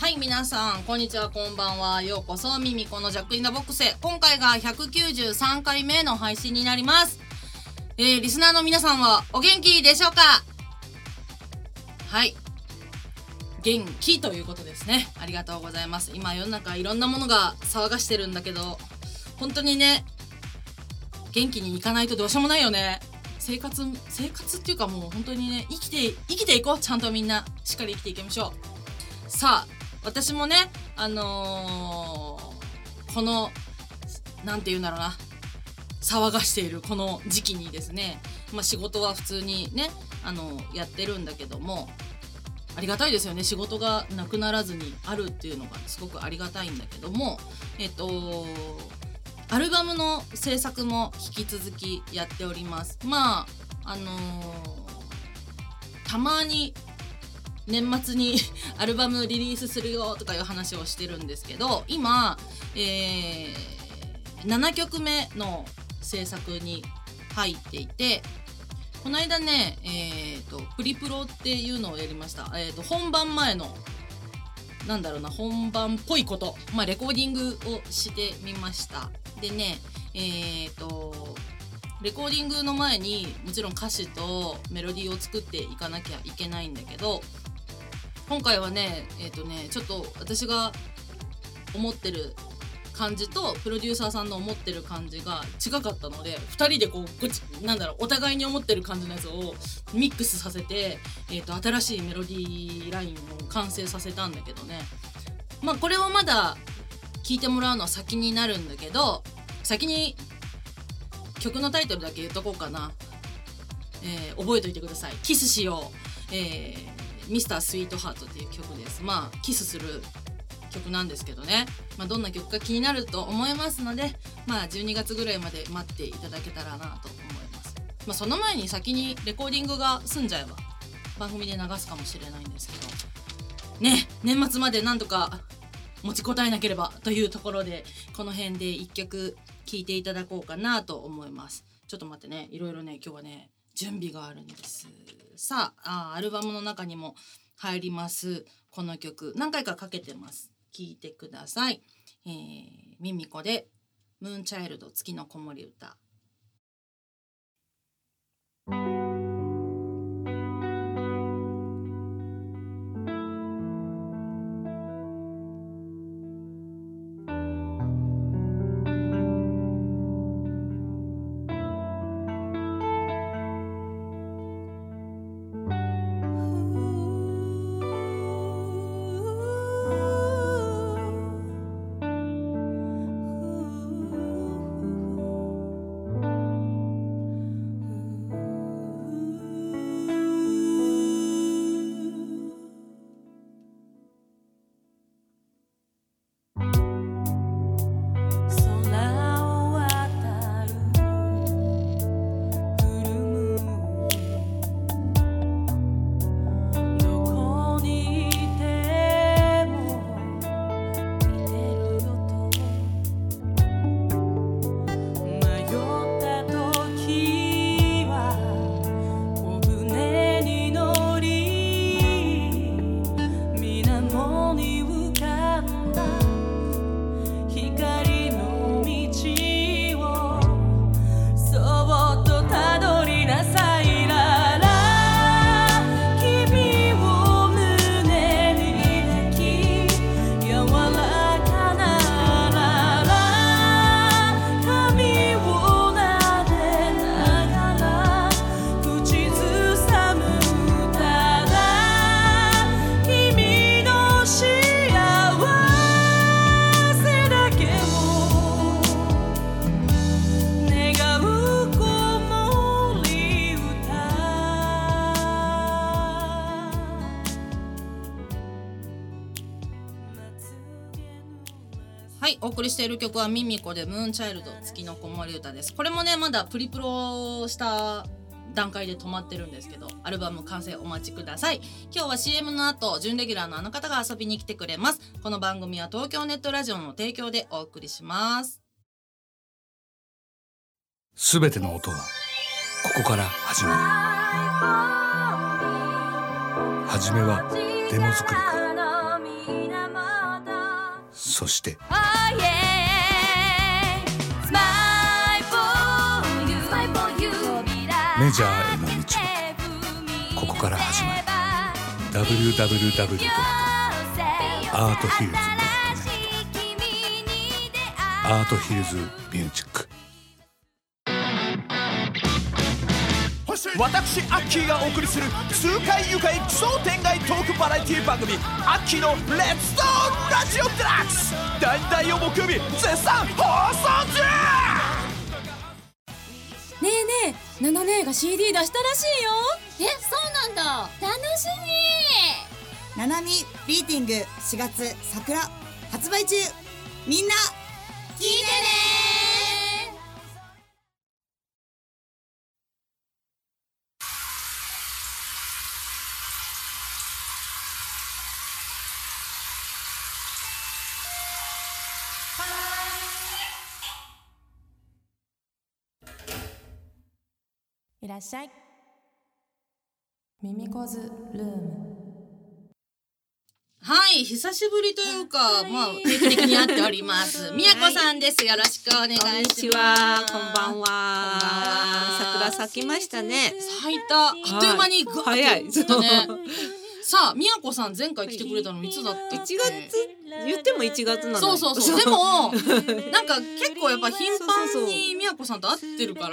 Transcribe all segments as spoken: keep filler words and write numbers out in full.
はい、皆さんこんにちは、こんばんは。ようこそミミコのジャックインザボックスへ。今回がひゃくきゅうじゅうさんかいめの配信になります。えー、リスナーの皆さんはお元気でしょうか？はい、元気ということですね。ありがとうございます。今世の中いろんなものが騒がしてるんだけど、本当にね、元気にいかないとどうしようもないよね。生活生活っていうか、もう本当にね、生きて生きていこう。ちゃんとみんなしっかり生きていきましょう。さあ、私もね、あのー、このなんて言うんだろうな、騒がしているこの時期にですね、まあ、仕事は普通にね、あのやってるんだけども、ありがたいですよね。仕事がなくならずにあるっていうのがすごくありがたいんだけども、えっとアルバムの制作も引き続きやっております。まああのー、たまに年末にアルバムリリースするよとかいう話をしてるんですけど、今、えー、ななきょくめの制作に入っていて、この間ね、えーと、プリプロっていうのをやりました。えーと、本番前のなんだろうな、本番っぽいこと、まあ、レコーディングをしてみました。でね、えーとレコーディングの前にもちろん歌詞とメロディーを作っていかなきゃいけないんだけど、今回はね、えーとね、ちょっと私が思ってる感じとプロデューサーさんの思ってる感じが違かったので、ふたりでこうこっちなんだろう、お互いに思ってる感じのやつをミックスさせて、えーと新しいメロディーラインを完成させたんだけどね。まあこれをまだ聞いてもらうのは先になるんだけど、先に曲のタイトルだけ言っとこうかな。えー、覚えといてください。キスしよう、えー、ミスタースイートハートっていう曲です。まあキスする曲なんですけどね、まあ、どんな曲か気になると思いますので、まあじゅうにがつぐらいまで待っていただけたらなと思います。まあ、その前に先にレコーディングが済んじゃえば番組で流すかもしれないんですけどね、年末までなんとか持ちこたえなければというところで、この辺でいっきょく聴いていただこうかなと思います。ちょっと待ってね、いろいろね、今日はね準備があるんです。さあ、あアルバムの中にも入りますこの曲、何回かかけてます。聴いてください。えー、ミミコでムーンチャイルド月の子守歌。はい、お送りしている曲はミミコでムーンチャイルド月の子守歌です。これもね、まだプリプロした段階で止まってるんですけど、アルバム完成お待ちください。今日は シーエム の後、準レギュラーのあの方が遊びに来てくれます。この番組は東京ネットラジオの提供でお送りします。 すべての音はここから始まる。はじめはデモ作りからそしてメジャーへの道はここから始まる。 ダブリューダブリューダブリュードットアートヒルズドットネット アートヒルズミュージック。 私アッキーがお送りする痛快愉快奇想天外トークバラエティ番組アッキーのレッツトーラジオデラックスだいだいを木曜日絶賛放送中。 ねえねえ、ナナ姉が シーディー 出したらしいよ。 え、そうなんだ。楽しみ。 ナナミビーティングしがつ桜発売中。みんな聞いてね。 いらっしゃい。ミミコズルーム。 はい、久しぶりというか、まあ定期的に会っておりますみやこさんです。よろしくお願いします。 こんにちは、こんばんは。桜咲きましたね。 咲いた。あっという間にグワッと早いね。さあ、みやこさん前回来てくれたのいつだったっけ？ いちがつ言ってもいちがつなの。 そうそうそう。でもなんか結構やっぱ頻繁にみやこさんと会ってるから、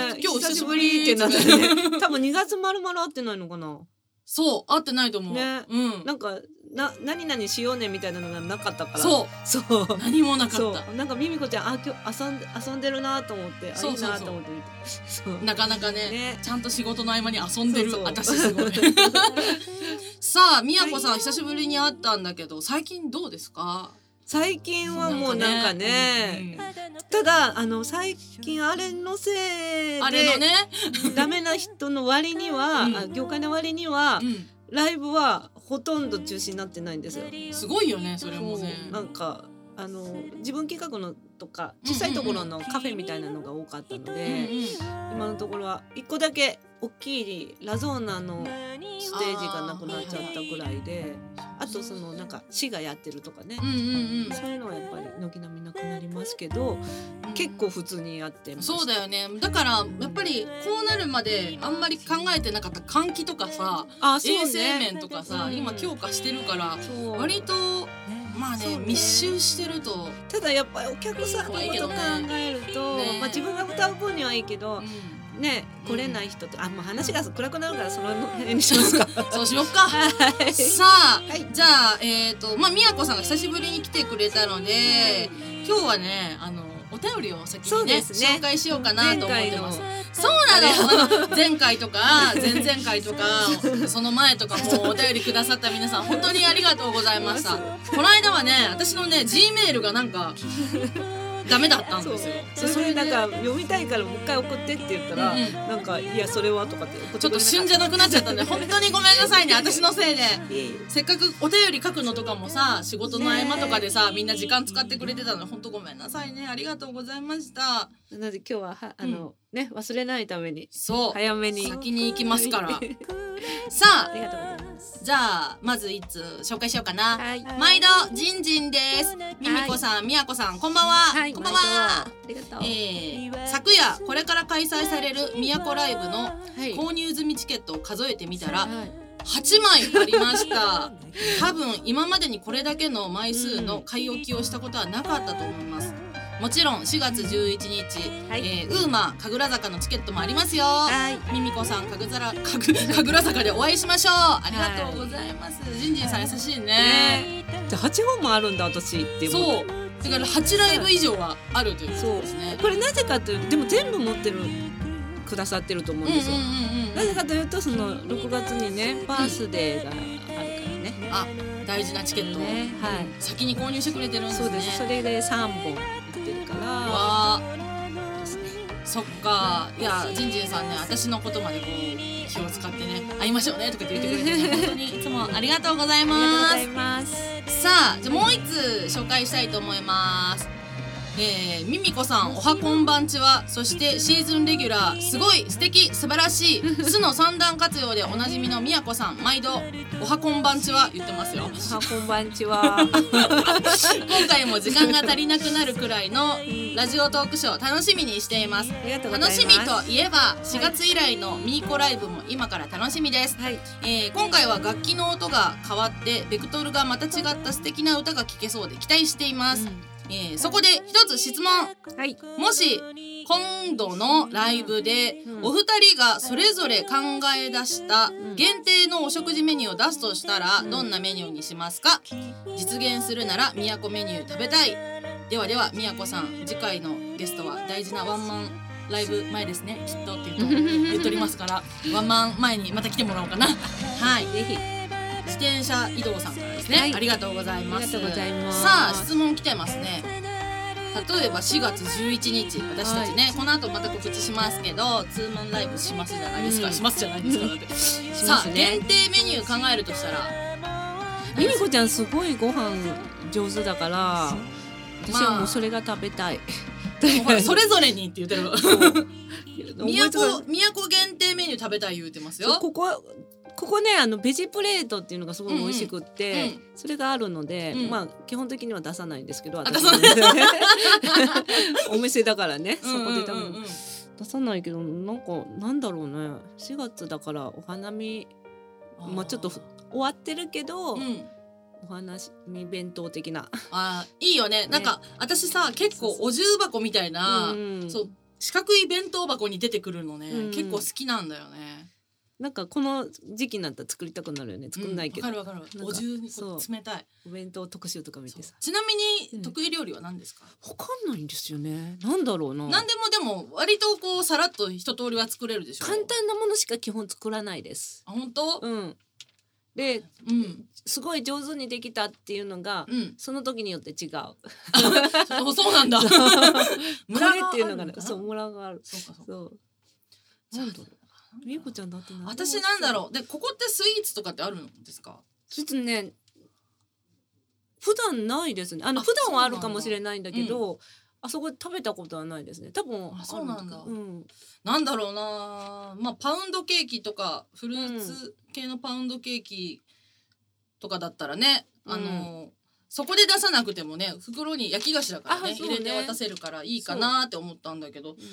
ね、 今日久しぶりってなってね。多分にがつまるまる会ってないのかな。 そう、会ってないと思う。 ね、 うん。 なんかな何々しようねみたいなのがなかったから。 そうそう何もなかった。 なんかミミコちゃん、あ、今日遊んで遊んでるなと思って、 そうそうそう、 あ、いいなと思って見て。そうなかなか ね, ねちゃんと仕事の合間に遊んでる。 そうそう私すごい。さあ、みやこさん、はい、久しぶりに会ったんだけど、最近どうですか？ 最近はもうなんかね、なんかね、うん、ただあの最近あれのせいであれのねダメな人の割には、うん、業界の割には、うん、ライブはほとんど中止になってないんですよ。 すごいよね、それもね。 なんかあの自分企画のとか小さいところのカフェみたいなのが多かったので、うんうんうん、今のところはいっこだけ大きいラゾーナのステージがなくなっちゃったぐらいで、 あ, あとそのなんか市がやってるとかね、うんうんうん、そういうのはやっぱり軒並みなくなりますけど、うん、結構普通にやってました。 そうだよね。だからやっぱりこうなるまであんまり考えてなかった換気とかさ、あ、そうね、衛生面とかさ、うん、今強化してるから割とまあ ね, ね密集してると。 ただやっぱりお客さんのこと考えると、ね、まあ、自分が歌う分にはいいけど、うん、ね、来れない人と、あ、もう話が暗くなるからその辺にしますか。 そうしよっか。はい、さあ、はい、じゃあえっ、ー、とまあみやこさんが久しぶりに来てくれたので、今日はね、あのお便りを先に ね, ね紹介しようかなと思ってます。そうなの。あの前回とか前々回とかその前とかもお便りくださった皆さん本当にありがとうございました。この間はね、私のね G メールがなんかダメだったんですよ。 そ, それでなんか読みたいからもう一回送ってって言ったら、うんうん、なんかいやそれはとかって送ってくれなかった。 ちょっと旬じゃなくなっちゃったんで本当にごめんなさいね、私のせいで。せっかくお便り書くのとかもさ、仕事の合間とかでさ、みんな時間使ってくれてたので本当ごめんなさいね。ありがとうございました。 なので今日ははあの、うん、ね、忘れないためにそう早めに先に行きますからさあ、 ありがとうございます。 じゃあまず一通紹介しようかな。はい、毎度じんじんです。みみこさん、みやこさん、こんばんは。 はい、 こんばんは。 ありがとう。 えー、昨夜これから開催されるみやこライブの購入済みチケットを数えてみたら、はい、はちまいありました。多分今までにこれだけの枚数の買い置きをしたことはなかったと思います。もちろんしがつじゅういちにち、はい、えー、ウーマ神楽坂のチケットもありますよ。はい、みみこさん、神楽坂でお会いしましょう。ありがとうございます。はい、じんじんさん優しいね。 ね、じゃあはちほんもあるんだ私って思って。 そうだからはちライブ以上はあるということですね。 これなぜかというと、でも全部持ってるくださってると思うんですよ。なぜかというと、そのろくがつにねバースデーがあるからね。 あ、大事なチケットを、ね、はい、先に購入してくれてるんですね。 そうです。それでさんぼん売ってるから。 わですね。そっか。いや、じんじんさんね、私のことまでこう気を使ってね、会いましょうねとかって言ってくれて、ね、本当にいつもありがとうございます。 ありがとうございます。 さあ、じゃあもう一つ紹介したいと思います。 えー、ミミコさんおはこんばんちは。そしてシーズンレギュラーすごい素敵素晴らしい巣の三段活用でおなじみのみやこさん、毎度おはこんばんちは言ってますよ。 おはこんばんちは今回も時間が足りなくなるくらいのラジオトークショー楽しみにしています。 ありがとうございます。 楽しみといえばしがつ以来のミーコライブも今から楽しみです、 はいえー、今回は楽器の音が変わってベクトルがまた違った素敵な歌が聴けそうで期待しています、うんえー、そこで一つ質問、 はい、 もし今度のライブでお二人がそれぞれ考え出した限定のお食事メニューを出すとしたらどんなメニューにしますか？実現するなら宮古メニュー食べたい。ではでは宮古さん、次回のゲストは大事なワンマンライブ前ですねきっとって言うと言っておりますからワンマン前にまた来てもらおうかなはいぜひ自転車移動さんからですね、はい、ありがとうございます。 ありがとうございます。 さあ質問来てますね。例えばしがつじゅういちにち私たちね、はい、この後また告知しますけどツーマンライブしますじゃないですか、うん、しますじゃないですかだって、うん、さあ、ね、限定メニュー考えるとしたらミミコちゃんすごいご飯上手だから私はもうそれが食べたい、 まあ、それぞれにって言ってる宮古限定メニュー食べたい言うてますよ。 ここここねあのベジプレートっていうのがすごい美味しくって、うんうん、それがあるので、うん、まあ基本的には出さないんですけど私お店だからねそこで多分、うんうんうん、出さないけどなんかなんだろうねしがつだからお花見まあちょっと終わってるけど、うん、お花見弁当的なあいいよね。なんか、ね、私さ結構お重箱みたいな、うん、そう四角い弁当箱に出てくるのね、うん、結構好きなんだよね。 なんかこの時期になったら作りたくなるよね。作んないけど、 うん、わかるわかる。お重にこう冷たいお弁当特集とか見てさ。 ちなみに得意料理は何ですか？ わかんないんですよね。なんだろうな。 なんでもでも割とこうさらっと一通りは作れるでしょ。 簡単なものしか基本作らないです。 あ本当？ うん。で、うん、すごい上手にできたっていうのが、うん、その時によって違う。 そうなんだ。 ムラっていうのがね、そうムラがある。そうかそうか。そうなんだろう。みこちゃんだって私なんだろう。でここってスイーツとかってあるんですか？ スイーツね、普段ないですね。あの普段はあるかもしれないんだけど、うん、あそこで食べたことはないですね。多分あそうなんだ。うん、なんだろうな。まあパウンドケーキとかフルーツ系のパウンドケーキとかだったらね、うん、あのそこで出さなくてもね袋に焼き菓子だから ね, ね入れて渡せるからいいかなって思ったんだけど、うん、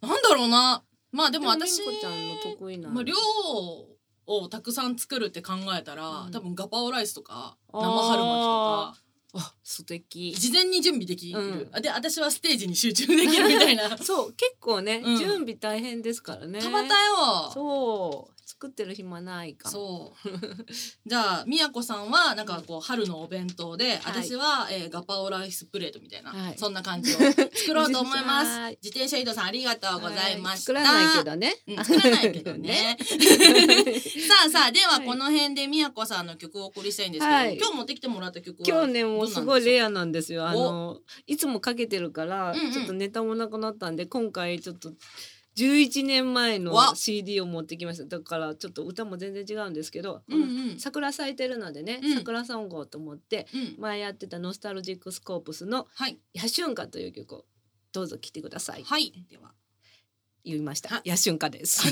なんだろうな。まあでも私みこちゃんの得意な、 まあ、量をたくさん作るって考えたら、うん、多分ガパオライスとか生春巻きとかあ素敵事前に準備できる、うん、で私はステージに集中できるみたいなそう結構ね、うん、準備大変ですからね。 たまたよ。 そう作ってる暇ないかも。 そうじゃあみやこさんはなんかこう春のお弁当で、はい、私は、えー、ガパオライスプレートみたいな、はい、そんな感じを作ろうと思います自転車移動さんありがとうございました。 作らないけどね、 うん、作らないけどねさあさあではこの辺でみやこさんの曲をお送りしたいんですけど、はい、今日持ってきてもらった曲は今日ねもうすごいレアなんですよ。あのいつもかけてるから、うんうん、ちょっとネタもなくなったんで今回ちょっとじゅういちねんまえの シーディー を持ってきました。だからちょっと歌も全然違うんですけど、うんうん、桜咲いてるのでね、うん、桜ソングをと思って、うん、前やってたノスタルジックスコープスの野春歌という曲をどうぞ聴いてください。 はいでは言いました野春歌です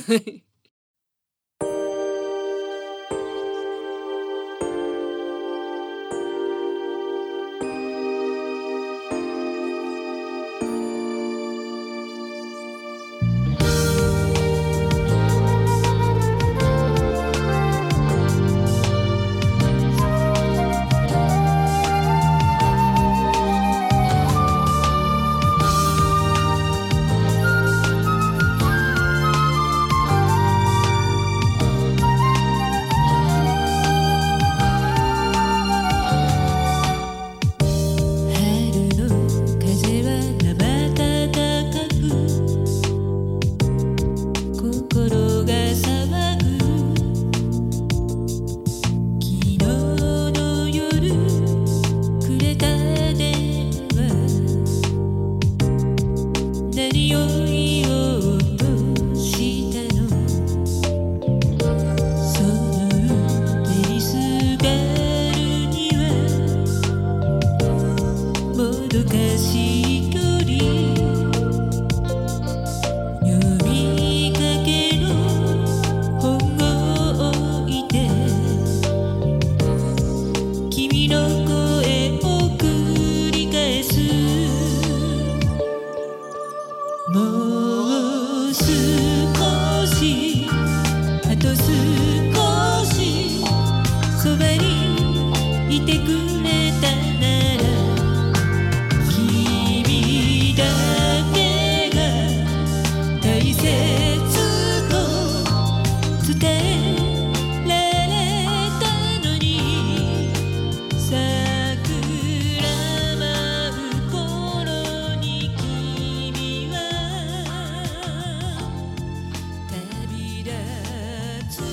「 てくれたなら君だけが大切と伝えられたのに桜舞う頃に君は旅立つ。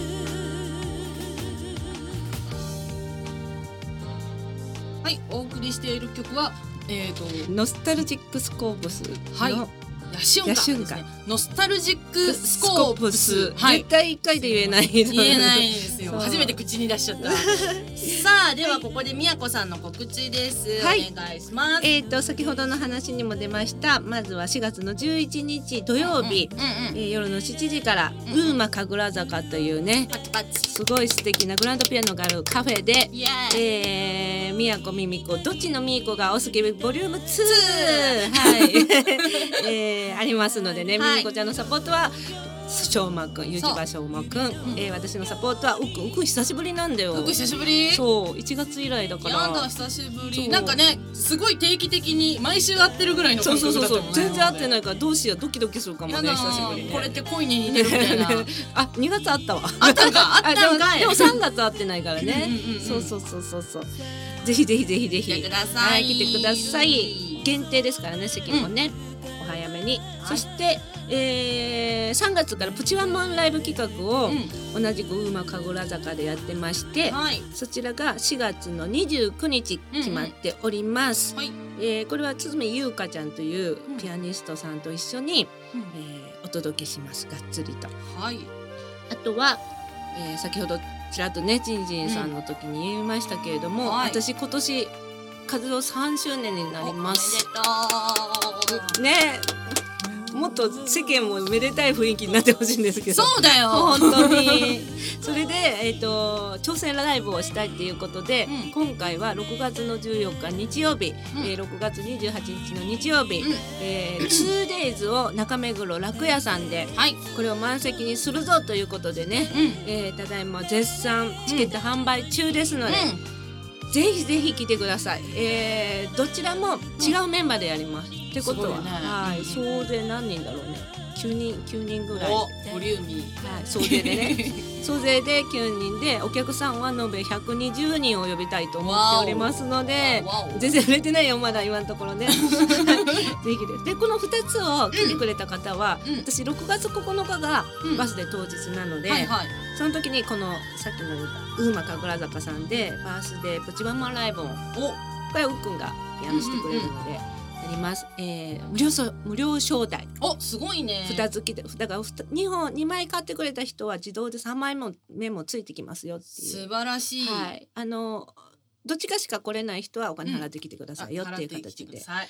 はい、お送りしている曲はえーとノスタルジックスコープスの、 はいヤシオンカですね。ノスタルジックスコープス、はい、 絶対一回で言えない言えないですよ。 そう初めて口に出しちゃった。さあではここでみやこさんの告知です。 はい、 お願いします。 えーと先ほどの話にも出ました。まずはしがつのじゅういちにち土曜日、 うんうんうんうん、 えー、夜のしちじから、うんうん、ウーマ神楽坂というねパチパチすごい素敵なグランドピアノがあるカフェで、 イエーイ、 えー、みやこみみこどっちのみーこがお好きボリュームツーはい、えー、ありますのでね、はい、みみこちゃんのサポートはしょうまくん、ゆうじばしょうまくん、うん、えー、私のサポートはうくん、うくん久しぶりなんだよ。 うくん久しぶり。 そう、いちがつ以来だから。 やだ久しぶり。なんかね、すごい定期的に毎週会ってるぐらいの感覚だったもんね。 そうそうそう、全然会ってないからどうしよう、ドキドキするかもね、久しぶりね。 これって恋に似てるみたいな。 あ、にがつあったわ。 あったんか、あったんかい。 でもさんがつ会ってないからね。そうそうそうそうそう。ぜひぜひぜひぜひ。 来てください。 はい、来てください。限定ですからね、席もね、お早めに。そして。えー、さんがつからプチワンマンライブ企画を同じくウーマ神楽坂でやってまして、はい、そちらがしがつのにじゅうくにち決まっております、うんうん、はい、えー、これは堤優香ちゃんというピアニストさんと一緒に、うん、えー、お届けします。がっつりと、はい、あとは、えー、先ほどちらっとねジンジンさんの時に言いましたけれども、うん、はい、私今年活動さんしゅうねんになります。おめでとうね。もっと世間もめでたい雰囲気になってほしいんですけど。 そうだよ本当にそれで、えー、と挑戦ライブをしたいっていうことで、うん、今回はろくがつのじゅうよっか日曜日、うん、えー、ろくがつにじゅうはちにちの日曜日、うん、えー、ツーデイズを中目黒楽屋さんで、はい、これを満席にするぞということでね、うん、えー、ただいま絶賛チケット販売中ですので、うん、ぜひぜひ来てください、えー、どちらも違うメンバーでやります、うん、ってことは、ね、はい、総勢何人だろうね、きゅうにんきゅうにんぐらい、 ボリューミー、はい、総勢でね総勢できゅうにんでお客さんは延べひゃくにじゅうにんを呼びたいと思っておりますので、全然売れてないよまだ今のところねぜひですでこのふたつを来てくれた方は、うん、私ろくがつここのかがバスデー当日なので、うん、はいはい、その時にこのさっきのウーマ神楽坂さんでバースデープチワンマンライブを、お、これはうっくんがピアノしてくれるので、うんうんうん、やります、えー、無料そ無料招待。 お、すごいね。 ふたつきでだからにほんにまい買ってくれた人は自動でさんまいめもついてきますよっていう。 素晴らしい。 はい、あのどっちかしか来れない人はお金払ってきてくださいよっていう形で、はい、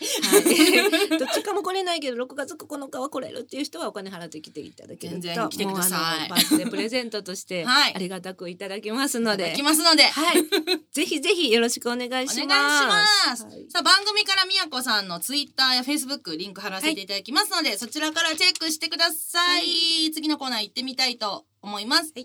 どっちかも来れないけどろくがつここのかは来れるっていう人はお金払ってきていただけると、 全然来てください。 バースデープレゼントとしてありがたくいただきますので、 いただきますので、 はい、ぜひぜひよろしくお願いします。 お願いします、はい、さあ番組からみやこさんのツイッターやフェイスブックリンク貼らせていただきますので、はい、そちらからチェックしてください、はい、次のコーナー行ってみたいと思います、はい、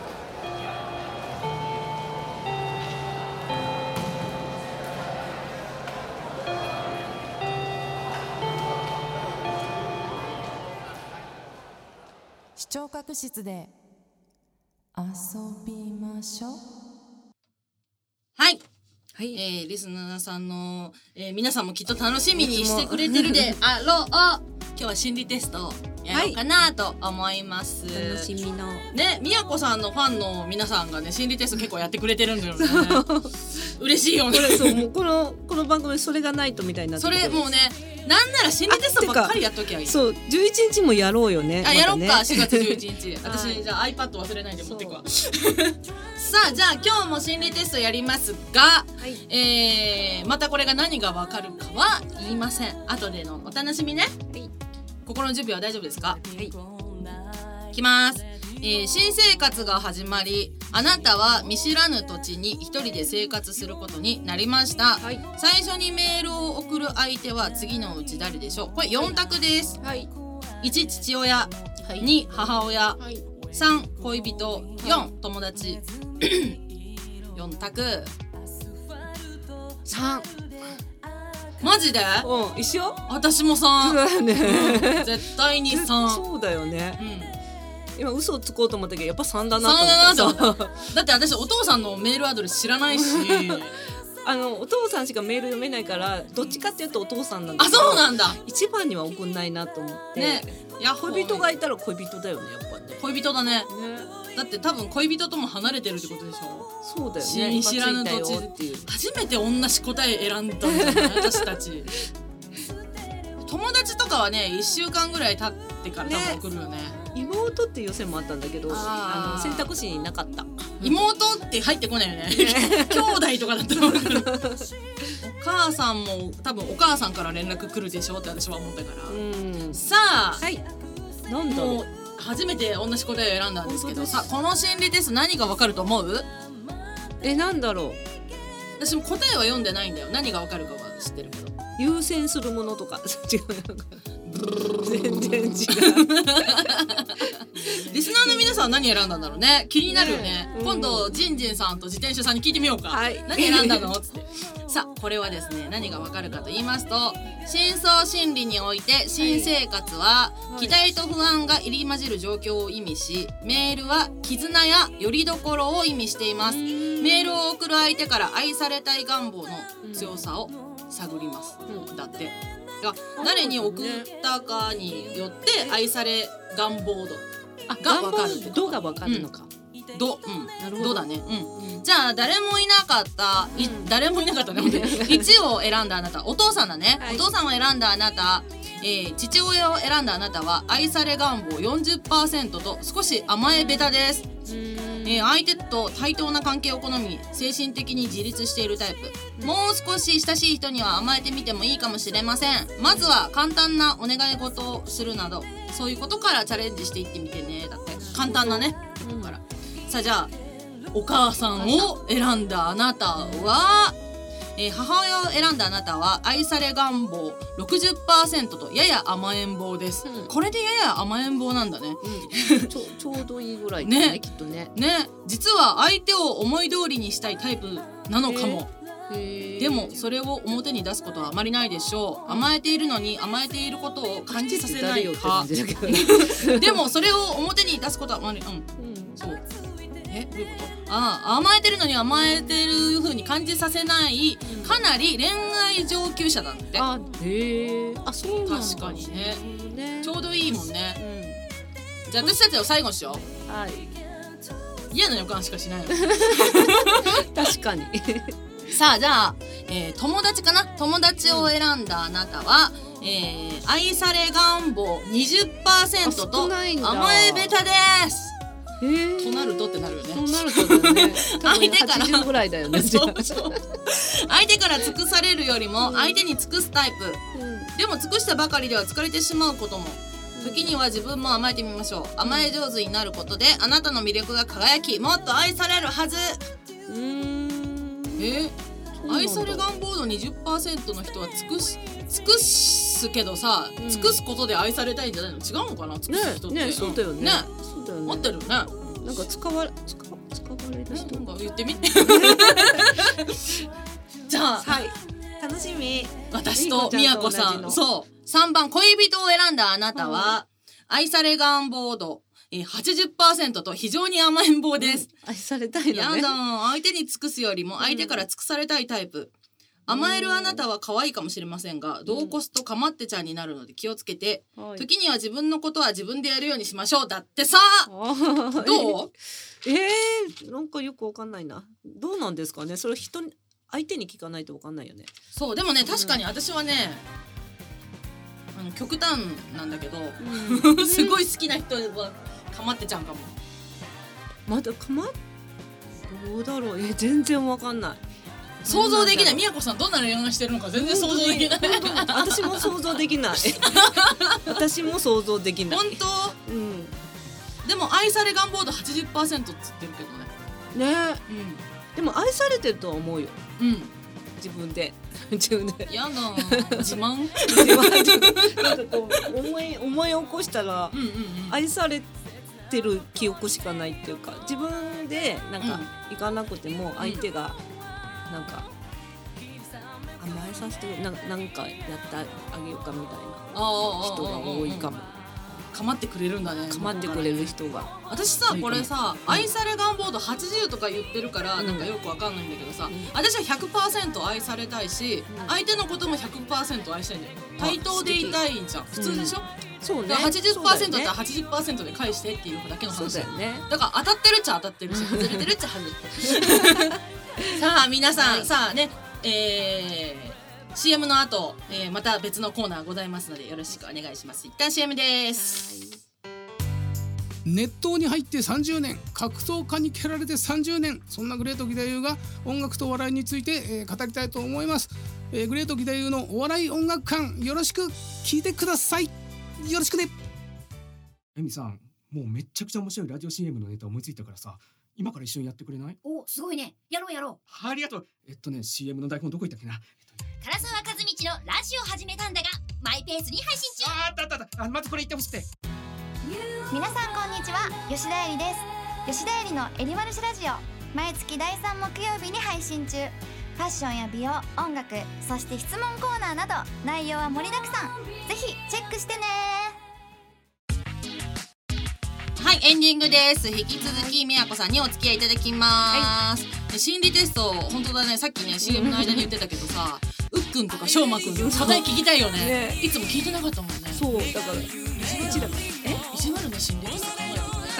視聴覚室で遊びましょう。 はい、はい、えー、リスナーさんの、えー、皆さんもきっと楽しみにしてくれてるであろう今日は心理テストやろうかなと思います、 はい、楽しみのね、みやこさんのファンの皆さんがね心理テスト結構やってくれてるんだよね嬉しいよね。 そうもうこのこの番組それがないとみたいになってそれもうね、なんなら心理テストばっかりやっときゃいい。 そうじゅういちにちもやろうよね。 あ、やろうか、しがつじゅういちにち私じゃあ iPad 忘れないで持ってくわさあじゃあ今日も心理テストやりますが、はい、えー、またこれが何がわかるかは言いません。後でのお楽しみね、はい、心の準備は大丈夫ですか？はい、いきます。えー、新生活が始まり、あなたは見知らぬ土地に一人で生活することになりました、はい、最初にメールを送る相手は次のうち誰でしょう？これよん択です、はい、いち父親、はい、に母親、はい、さん恋人、よん友達よん択さん。 マジで？ うん、一緒？ 私もさん。 そうだよね、 うん、絶対にさん。 そうだよね、うん、今嘘をつこうと思ったけどやっぱさんだなと思って。さんだなと思っただって私お父さんのメールアドレス知らないしあのお父さんしかメール読めないからどっちかっていうとお父さんなんだけど。 ど、 あ、そうなんだ。 一番には送んないなと思ってね。いや恋人がいたら恋人だよね、やっぱね。 恋人だね。 ね、 だって多分恋人とも離れてるってことでしょ。 そうだよね。 知らぬ土地っていう。初めて同じ答え選んだんじゃない私たち。友達とかはねいっしゅうかんぐらい経ってから多分送るよね。 妹っていう線もあったんだけど、あの選択肢になかった。 妹って入ってこないよね。兄弟とかだったら分かる。お母さんも多分お母さんから連絡来るでしょって私は思ったから。うん、さあ、 はい、なんだろう。 もう初めて同じ答えを選んだんですけど、さあこの心理テスト何が分かると思う？ え、なんだろう。 私も答えは読んでないんだよ。何が分かるかは知ってるけど。 優先するものとか違う。全然違う。 リスナーの皆さんは何選んだんだろうね。気になるよね。うん、今度ジンジンさんと自転車さんに聞いてみようか。はい、何選んだのつって。さあこれはですね何がわかるかと言いますと、深層心理において新生活は期待と不安が入り混じる状況を意味し、メールは絆や拠り所を意味しています。メールを送る相手から愛されたい願望の強さを探ります。うん、だって。誰に送ったかによって愛され願望度が分かる。 度が分かるのか。 度、うん、なるほど。度だね。うん。じゃあ誰もいなかった、い誰もいなかったね。いちを選んだあなた、お父さんだね。お父さんを選んだあなた、えー、父親を選んだあなたは愛され願望 よんじゅっパーセント と少し甘えべたです。えー、相手と対等な関係を好み精神的に自立しているタイプ。もう少し親しい人には甘えてみてもいいかもしれません。まずは簡単なお願い事をするなどそういうことからチャレンジしていってみてね。だって簡単なねことから。さあじゃあお母さんを選んだあなたは、えー、母親を選んだあなたは愛され願望 ろくじゅっパーセント とやや甘えん坊です。うん、これでやや甘えん坊なんだね。 うん、ちょちょうどいいぐらいだね、ね、きっとね。 ね、実は相手を思い通りにしたいタイプなのかも。でもそれを表に出すことはあまりないでしょう。甘えているのに甘えていることを感じさせないか。でもそれを表に出すことはあまり、うん、うん、そう。え、どういうこと？ああ、甘えてるのに甘えてる風に感じさせないかなり恋愛上級者だって。 あ、へえ。あ、そうなんだ。 確かにね。ね、ちょうどいいもんね。うん、じゃあ私たちを最後しよう。はい。嫌な予感しかしないの。 確かに。 さあじゃあ、えー、友達かな。友達を選んだあなたは、えー、愛され願望 にじゅっパーセント と甘えべたです。えー、となるとってなるよね。 となるとだね。相手からはちじゅうぐらいだよね。 そうそう相手から尽くされるよりも相手に尽くすタイプ、うん、でも尽くしたばかりでは疲れてしまうことも。時には自分も甘えてみましょう。甘え上手になることであなたの魅力が輝きもっと愛されるはず。うーんえ愛され願望度 にじゅっパーセント の人は尽くす尽くすけどさ、うん、尽くすことで愛されたいんじゃないの？違うのかな？尽くす人って。ね、ね、そうだよね。ね、そうだよね。待ってるよね。 なんか使われ使使われる人、 なんか言ってみ。じゃあ、 はい、楽しみ。 私とみやこさん、そうさんばん恋人を選んだあなたは、うん、愛され願望度はちじゅっパーセント と非常に甘えん坊です。 うん、愛されたいのね。 やだ、相手に尽くすよりも相手から尽くされたいタイプ。うん、甘えるあなたは可愛いかもしれませんが、どうこすとかまってちゃんになるので気をつけて、うん、時には自分のことは自分でやるようにしましょう。だってさ、どう？ えー、なんかよくわかんないな。どうなんですかね。それ人に相手に聞かないとわかんないよね。 そう、でもね、確かに私はね、あの極端なんだけど、うん、すごい好きな人はかまってちゃうかも。 まだかまどうだろう。え、全然わかんない。 想像できない。みやこさんどんな恋愛してるのか全然想像できない。 私も想像できない。私も想像できない。 本当？うん。でも愛され願望度 はちじゅっパーセント っつってるけどね。 ね、うん、でも愛されてるとは思うよ。うん。自分で自分で。 やだ。自慢？ 自慢。なんかこう思い思い起こしたら、うんうんうん、愛されてる記憶しかないっていうか、自分でなんか行かなくても相手がなんか甘えさせてななんかやってあげようかみたいなあ人が多いかも。 構ってくれるんだね。 構ってくれる人が。 私さこれさ、うん、愛され願望度はちじゅうとか言ってるから、うん、なんかよくわかんないんだけどさ、うん、私は ひゃくパーセント 愛されたいし、うん、相手のことも ひゃくパーセント 愛したいんだよ。対等でいたいんじゃん。普通でしょ、うん、そうね。はちじゅっパーセント だったら はちじゅっパーセント で返してっていうだけの話だよね。だから当たってるっちゃ当たってるし、外れてるっちゃ外れてる。さあ皆さん、はい、さあね、えー、シーエム の後、えー、また別のコーナーございますのでよろしくお願いします。一旦 シーエム です。 熱湯に入ってさんじゅうねん、格闘家に蹴られてさんじゅうねん、そんなグレート義太夫が音楽と笑いについて、えー、語りたいと思います。えー、グレート義太夫のお笑い音楽館、よろしく聞いてください。よろしくね。 エミさん、もうめっちゃくちゃ面白いラジオ シーエム のネタ思いついたからさ、今から一緒にやってくれない？ お、すごいね。やろうやろう。ありがとう。えっとね シーエム の台本どこ行ったっけな。 唐沢和道のラジオ始めたんだがマイペースに配信中。 あったあったあった。あ、まずこれ言ってほしくて。 皆さんこんにちは、吉田絵里です。吉田絵里のエリマルシラジオ、毎月だいさん木曜日に配信中。ファッションや美容、音楽、そして質問コーナーなど内容は盛りだくさん。ぜひチェックしてね。 はい、エンディングです。引き続きみやこさんにお付き合いいただきます、はい、心理テスト、本当だね、さっきね シーエム の間に言ってたけどさうっくんとかしょうまくんの答え聞きたいよ ね, ねいつも聞いてなかったもんね。 そうだから意地悪え意地悪な心理テスト考えたことない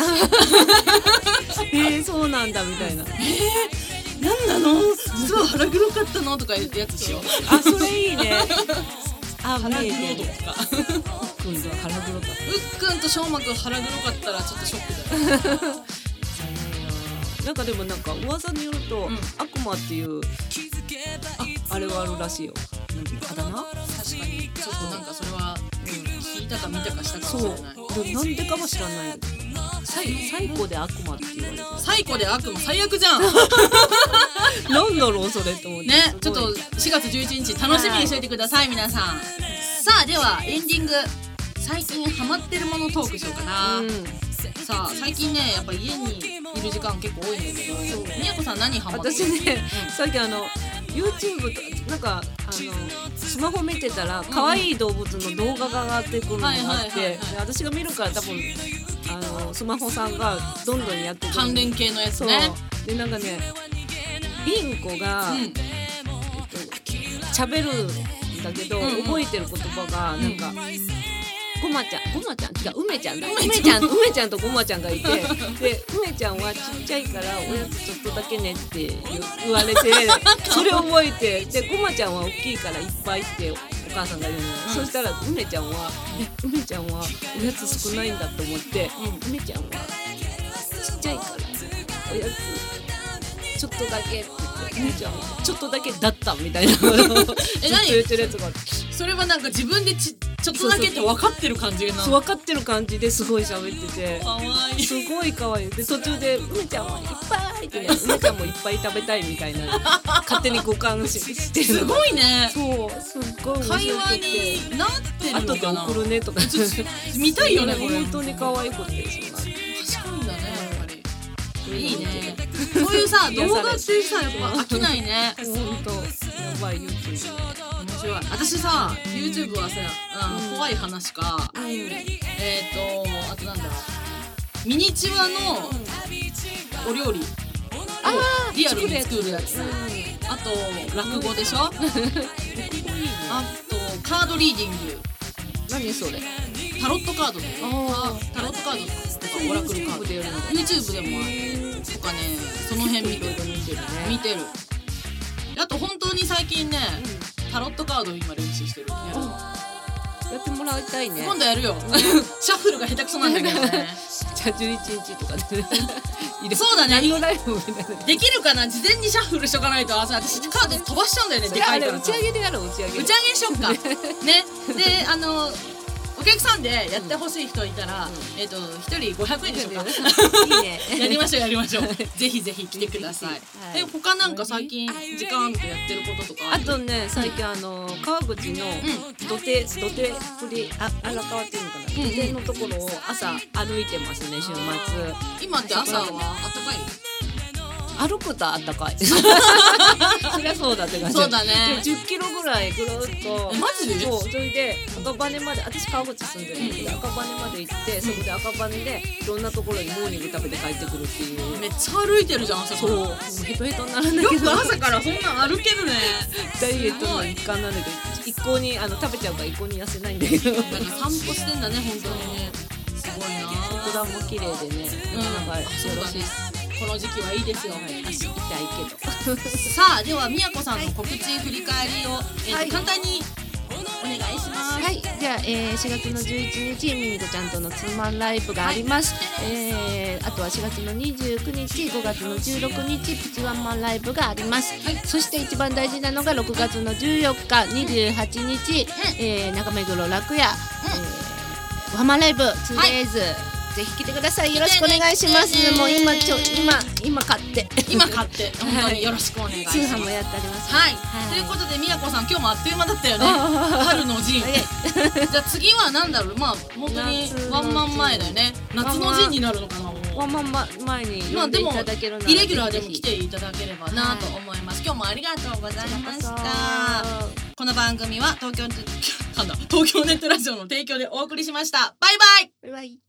えー、そうなんだみたいな。 えー、なんなの実は腹黒かったのとか言ってやつしよう。 あ、それいいね。あ、 腹黒とかうっくんと腹黒かった。 うっくんとしょうまくん腹黒かったらちょっとショックだよ。 なんかでもなんか噂によると、うん、悪魔っていうあ、あれはあるらしいよ。なんていうあだ名？ 確かにちょっとなんかそれは、うん、聞いたか見たかしたかもしれない。 そうでなんでかも知らない。サイ最高で悪魔って言われてる。 最高で悪魔最悪じゃん。 なんだろうそれと思って。 ね、ちょっとしがつじゅういちにち楽しみにしておいてください、はい、皆さん。さあではエンディング、最近ハマってるものトークしようかな、うん、さあ最近ねやっぱ家にいる時間結構多いんだけど、みやこさん何ハマってる？ 私ね、うん、さっきあの YouTube となんかあのスマホ見てたら可愛い動物の動画が上がってくるのがあって、私が見るから多分あのスマホさんがどんどんやってくる関連系のやつね。 でなんかねインコが、うんえっと、喋るんだけど、うんうん、覚えてる言葉がなんか、うん、ごまちゃんごまちゃん違う梅ちゃんだ梅ちゃん梅ちゃんとごまちゃんがいてで梅ちゃんはちっちゃいからおやつちょっとだけねって言われてそれを覚えてでごまちゃんは大きいからいっぱいってお母さんが言うの、うん、そしたら梅ちゃんはえ梅ちゃんはおやつ少ないんだと思って、うん、梅ちゃんはちっちゃいからおやつちょっとだけって言って梅ちゃんはちょっとだけだったみたいなえ何言ってるやつがそれはなんか自分でちちょっとだけって分かってる感じなの？ そう分かってる感じですごい喋っててかわいいすごいかわいいで途中で梅ちゃんはいっぱいってね梅ちゃんもいっぱい食べたいみたいな勝手に互換 し, してるすごいね。 そうすっごい面白くて会話になってるのかな。 後で送るねとか見たいよねこれ本当に可愛い子って賢いんだねやっぱりいいねこういうさ動画ってさやっぱ飽きないね本当やばい YouTube 面白い。私さ YouTube はさあの、うん、怖い話か、うん、えっ、ー、とあとなんだろうミニチュアのお料理あリアルに作るやつ、うん、あと落語でしょ、うん、あとカードリーディング何それタロットカードでタロットカードとかオラクルカード YouTube でもあるとかねその辺見てる見てるね見てる。あと本当に最近ね、うん、タロットカードを今練習してる。 やってもらいたいね。 今度やるよ。シャッフルが下手くそなんだけどね。 じゃあじゅういちにちとかでそうだね。できるかな。事前にシャッフルしとかないと私カード飛ばしちゃうんだよね。でかいから打ち上げでやろう打ち上げ。 打ち上げしよっか。ね。であのお客さんでやってほしい人いたら、うん、えっとひとりごひゃくえんでしょうか。いいね。やりましょうやりましょう。ぜひぜひ来てください。はい、で他なんか最近時間あってやってることとか。 あとね最近あの川口の土手土手プリあ荒川っていうのかな、うん、土手のところを朝歩いてますね週末。 今って朝は暖かい？ 歩くと暖かい。そりゃそうだって感じ。 そうだね。 でもじゅっキロぐらいぐるっと。 マジで？ そう。それで赤羽まで、私川口住んでるんで、赤羽まで行ってそこで赤羽でいろんなところにモーニング食べて帰ってくるっていう。 めっちゃ歩いてるじゃん朝から。 そう。ヘトヘトになるんだけど。 よく朝からそんなん歩けるね。 ダイエットの一環なんだけど、一向にあの食べちゃうから一向に痩せないんだけど。 なんか散歩してんだね本当にね。すごいな。 桜も綺麗でね。なんかよろしい。 この時期はいいですよ。 足痛いけど。 さあではみやこさんの告知振り返りを、えーはい、簡単にお願いします。 はい、じゃあ、えー、しがつのじゅういちにちミミコちゃんとのツーマンライブがあります。はい、えー、あとはしがつのにじゅうくにち、ごがつのじゅうろくにちプチワンマンライブがあります。はい、そして一番大事なのがろくがつのじゅうよっか、にじゅうはちにち、うん、えー、中目黒楽屋、うん、えー、ワンマンライブ ツーデイズ、はい、ぜひ来てください。よろしくお願いします。もう今ちょ今今買って今買って本当によろしくお願いします。 通販もやってあります。 はい。ということでみやこさん今日もあっという間だったよね。春の陣。じゃあ次はなんだろう、まあ本当にワンマン前だよね。夏の陣になるのかな。 ワンマン前に呼んでいただけるならイレギュラーでも来ていただければなと思います。今日もありがとうございました。この番組は東京東京ネットラジオの提供でお送りしました。バイバイ。 バイバイ。